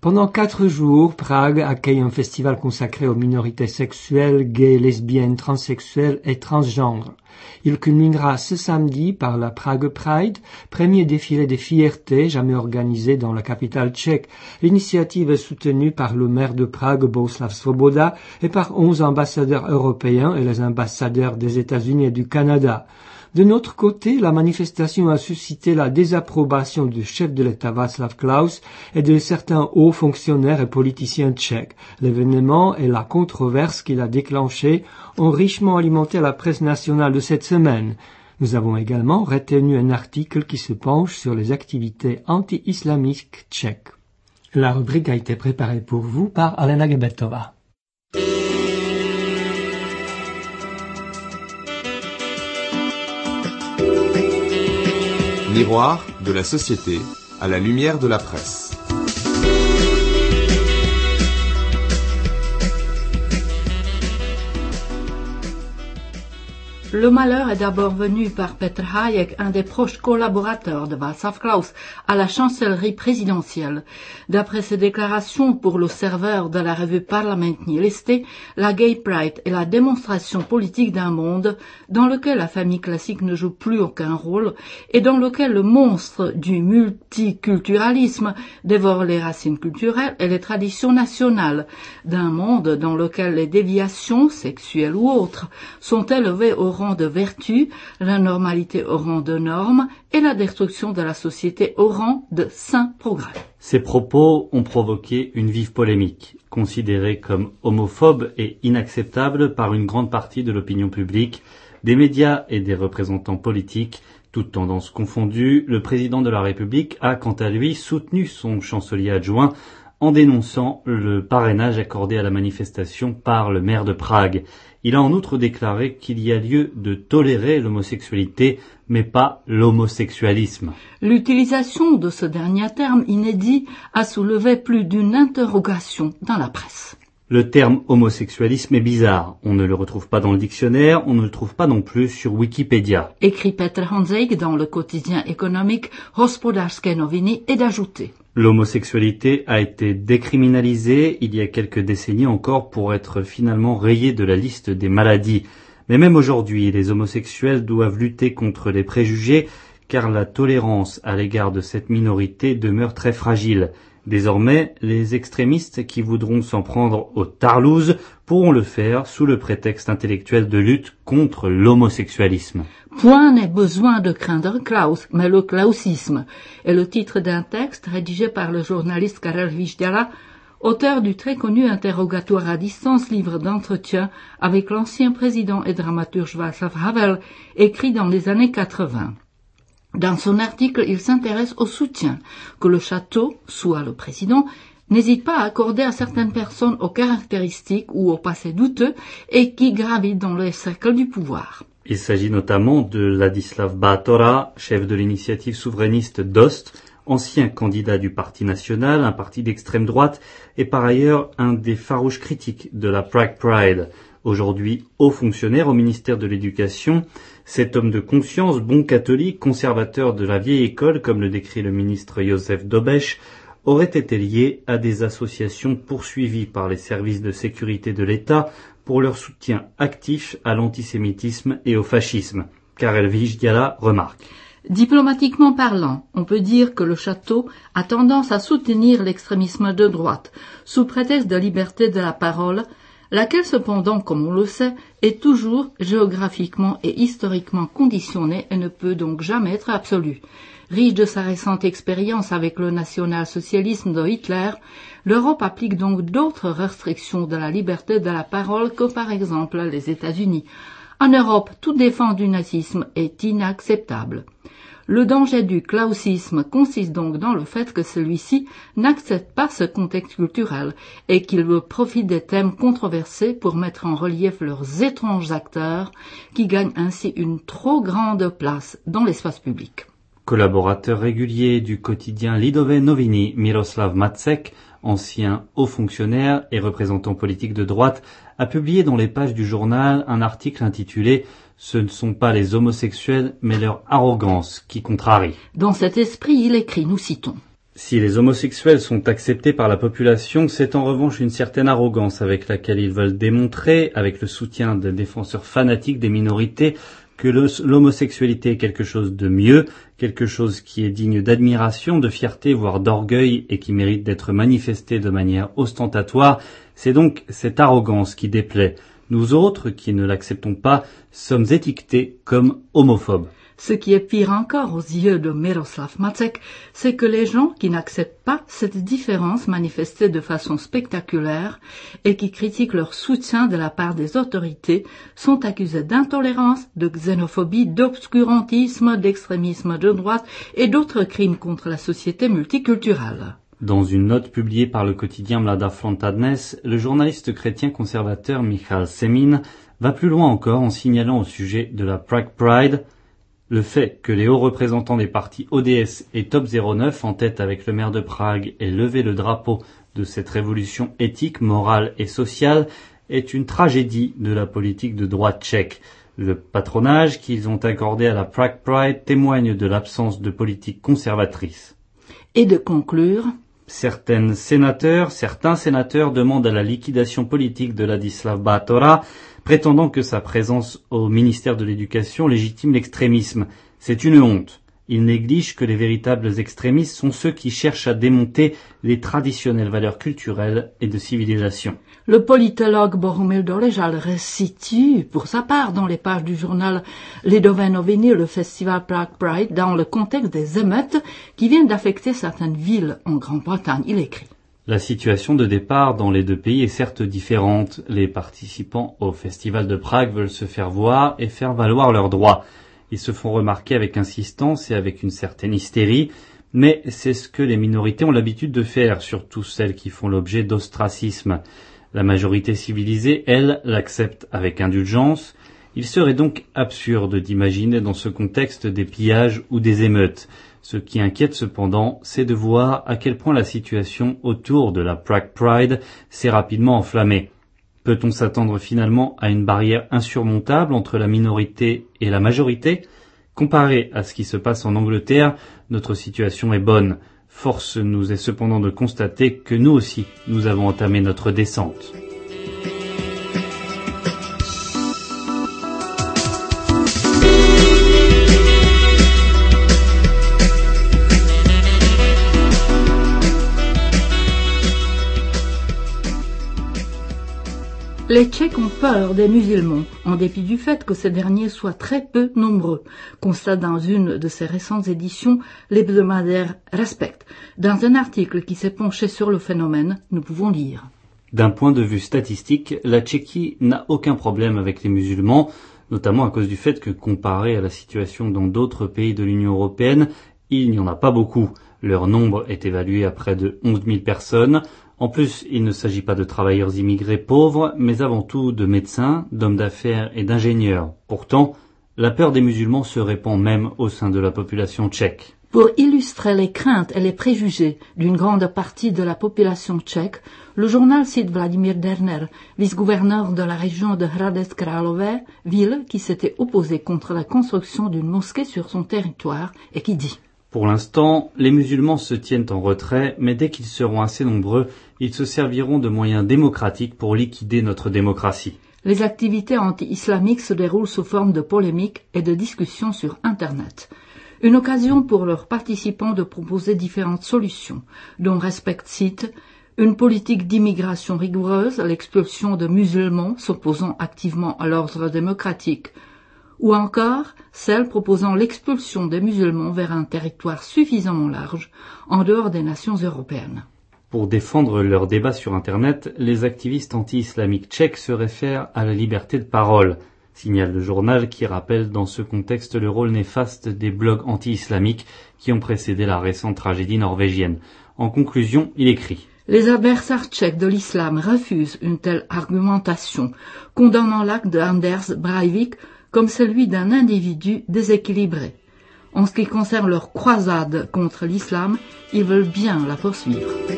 Pendant 4 jours, Prague accueille un festival consacré aux minorités sexuelles, gays, lesbiennes, transsexuelles et transgenres. Il culminera ce samedi par la Prague Pride, premier défilé de fierté jamais organisé dans la capitale tchèque. L'initiative est soutenue par le maire de Prague, Bohuslav Svoboda, et par 11 ambassadeurs européens et les ambassadeurs des États-Unis et du Canada. De notre côté, la manifestation a suscité la désapprobation du chef de l'État Václav Klaus et de certains hauts fonctionnaires et politiciens tchèques. L'événement et la controverse qu'il a déclenchée ont richement alimenté la presse nationale de cette semaine. Nous avons également retenu un article qui se penche sur les activités anti-islamiques tchèques. La rubrique a été préparée pour vous par Alena Gebetova. Miroir de la société à la lumière de la presse. Le malheur est d'abord venu par Petr Hájek, un des proches collaborateurs de Václav Klaus, à la chancellerie présidentielle. D'après ses déclarations pour le serveur de la revue Parlamentní listy, la Gay Pride est la démonstration politique d'un monde dans lequel la famille classique ne joue plus aucun rôle et dans lequel le monstre du multiculturalisme dévore les racines culturelles et les traditions nationales, d'un monde dans lequel les déviations, sexuelles ou autres, sont élevées au rang de vertu, la normalité au rang de norme et la destruction de la société au rang de saint progrès. Ces propos ont provoqué une vive polémique, considérés comme homophobes et inacceptables par une grande partie de l'opinion publique, des médias et des représentants politiques. Toutes tendances confondues, le président de la République a quant à lui soutenu son chancelier adjoint en dénonçant le parrainage accordé à la manifestation par le maire de Prague. Il a en outre déclaré qu'il y a lieu de tolérer l'homosexualité, mais pas l'homosexualisme. L'utilisation de ce dernier terme inédit a soulevé plus d'une interrogation dans la presse. Le terme homosexualisme est bizarre. On ne le retrouve pas dans le dictionnaire, on ne le trouve pas non plus sur Wikipédia. Écrit Petr Honzek dans le quotidien économique Hospodářské noviny et d'ajouter. L'homosexualité a été décriminalisée il y a quelques décennies encore pour être finalement rayée de la liste des maladies. Mais même aujourd'hui, les homosexuels doivent lutter contre les préjugés car la tolérance à l'égard de cette minorité demeure très fragile. Désormais, les extrémistes qui voudront s'en prendre aux tarlouses pourront le faire sous le prétexte intellectuel de lutte contre l'homosexualisme. Point n'est besoin de craindre Klaus, mais le klausisme est le titre d'un texte rédigé par le journaliste Karel Vyšďala, auteur du très connu interrogatoire à distance livre d'entretien avec l'ancien président et dramaturge Václav Havel, écrit dans les années 80. Dans son article, il s'intéresse au soutien que le château, soit le président, n'hésite pas à accorder à certaines personnes aux caractéristiques ou au passé douteux et qui gravitent dans les cercles du pouvoir. Il s'agit notamment de Ladislav Bátora, chef de l'initiative souverainiste DOST, ancien candidat du Parti national, un parti d'extrême droite, et par ailleurs un des farouches critiques de la Prague Pride. Aujourd'hui haut fonctionnaire au ministère de l'Éducation, cet homme de conscience, bon catholique, conservateur de la vieille école, comme le décrit le ministre Josef Dobeš, aurait été lié à des associations poursuivies par les services de sécurité de l'État pour leur soutien actif à l'antisémitisme et au fascisme. Karel Vyšďala remarque. Diplomatiquement parlant, on peut dire que le château a tendance à soutenir l'extrémisme de droite, sous prétexte de liberté de la parole, laquelle cependant, comme on le sait, est toujours géographiquement et historiquement conditionnée et ne peut donc jamais être absolue. Riche de sa récente expérience avec le national-socialisme de Hitler, l'Europe applique donc d'autres restrictions de la liberté de la parole que par exemple les États-Unis. En Europe, tout défense du nazisme est inacceptable. Le danger du klausisme consiste donc dans le fait que celui-ci n'accepte pas ce contexte culturel et qu'il veut profiter des thèmes controversés pour mettre en relief leurs étranges acteurs qui gagnent ainsi une trop grande place dans l'espace public. Collaborateur régulier du quotidien Lidové noviny, Miroslav Macek, ancien haut fonctionnaire et représentant politique de droite, a publié dans les pages du journal un article intitulé « Ce ne sont pas les homosexuels, mais leur arrogance qui contrarie ». Dans cet esprit, il écrit, nous citons. Si les homosexuels sont acceptés par la population, c'est en revanche une certaine arrogance avec laquelle ils veulent démontrer, avec le soutien des défenseurs fanatiques des minorités, que l'homosexualité est quelque chose de mieux, quelque chose qui est digne d'admiration, de fierté, voire d'orgueil, et qui mérite d'être manifesté de manière ostentatoire. C'est donc cette arrogance qui déplaît. Nous autres, qui ne l'acceptons pas, sommes étiquetés comme homophobes. Ce qui est pire encore aux yeux de Miroslav Macek, c'est que les gens qui n'acceptent pas cette différence manifestée de façon spectaculaire et qui critiquent leur soutien de la part des autorités sont accusés d'intolérance, de xénophobie, d'obscurantisme, d'extrémisme de droite et d'autres crimes contre la société multiculturelle. Dans une note publiée par le quotidien Mlada Fronta Dnes, le journaliste chrétien conservateur Michal Semin va plus loin encore en signalant au sujet de la Prague Pride le fait que les hauts représentants des partis ODS et Top 09 en tête avec le maire de Prague aient levé le drapeau de cette révolution éthique, morale et sociale est une tragédie de la politique de droite tchèque. Le patronage qu'ils ont accordé à la Prague Pride témoigne de l'absence de politique conservatrice. Et de conclure, certains sénateurs demandent à la liquidation politique de Ladislav Bátora, prétendant que sa présence au ministère de l'Éducation légitime l'extrémisme. C'est une honte. Ils négligent que les véritables extrémistes sont ceux qui cherchent à démonter les traditionnelles valeurs culturelles et de civilisation. Le politologue Bohumil Doležal resitue pour sa part dans les pages du journal Lidové noviny le festival Prague Pride dans le contexte des émeutes qui viennent d'affecter certaines villes en Grande-Bretagne. Il écrit: la situation de départ dans les deux pays est certes différente. Les participants au festival de Prague veulent se faire voir et faire valoir leurs droits. Ils se font remarquer avec insistance et avec une certaine hystérie, mais c'est ce que les minorités ont l'habitude de faire, surtout celles qui font l'objet d'ostracisme. La majorité civilisée, elle, l'accepte avec indulgence. Il serait donc absurde d'imaginer dans ce contexte des pillages ou des émeutes. Ce qui inquiète cependant, c'est de voir à quel point la situation autour de la Prague Pride s'est rapidement enflammée. Peut-on s'attendre finalement à une barrière insurmontable entre la minorité et la majorité ? Comparé à ce qui se passe en Angleterre, notre situation est bonne. Force nous est cependant de constater que nous aussi, nous avons entamé notre descente. Les Tchèques ont peur des musulmans, en dépit du fait que ces derniers soient très peu nombreux, constate dans une de ses récentes éditions l'hebdomadaire Respect. Dans un article qui s'est penché sur le phénomène, nous pouvons lire: d'un point de vue statistique, la Tchéquie n'a aucun problème avec les musulmans, notamment à cause du fait que, comparé à la situation dans d'autres pays de l'Union européenne, il n'y en a pas beaucoup. Leur nombre est évalué à près de 11 000 personnes. En plus, il ne s'agit pas de travailleurs immigrés pauvres, mais avant tout de médecins, d'hommes d'affaires et d'ingénieurs. Pourtant, la peur des musulmans se répand même au sein de la population tchèque. Pour illustrer les craintes et les préjugés d'une grande partie de la population tchèque, le journal cite Vladimir Derner, vice-gouverneur de la région de Hradec Králové, ville qui s'était opposée contre la construction d'une mosquée sur son territoire et qui dit: pour l'instant, les musulmans se tiennent en retrait, mais dès qu'ils seront assez nombreux, ils se serviront de moyens démocratiques pour liquider notre démocratie. Les activités anti-islamiques se déroulent sous forme de polémiques et de discussions sur Internet. Une occasion pour leurs participants de proposer différentes solutions, dont Respect cite une politique d'immigration rigoureuse, l'expulsion de musulmans s'opposant activement à l'ordre démocratique, ou encore celle proposant l'expulsion des musulmans vers un territoire suffisamment large, en dehors des nations européennes. Pour défendre leur débat sur Internet, les activistes anti-islamiques tchèques se réfèrent à la liberté de parole, signale le journal qui rappelle dans ce contexte le rôle néfaste des blogs anti-islamiques qui ont précédé la récente tragédie norvégienne. En conclusion, il écrit: les adversaires tchèques de l'islam refusent une telle argumentation, condamnant l'acte de Anders Breivik comme celui d'un individu déséquilibré. En ce qui concerne leur croisade contre l'islam, ils veulent bien la poursuivre.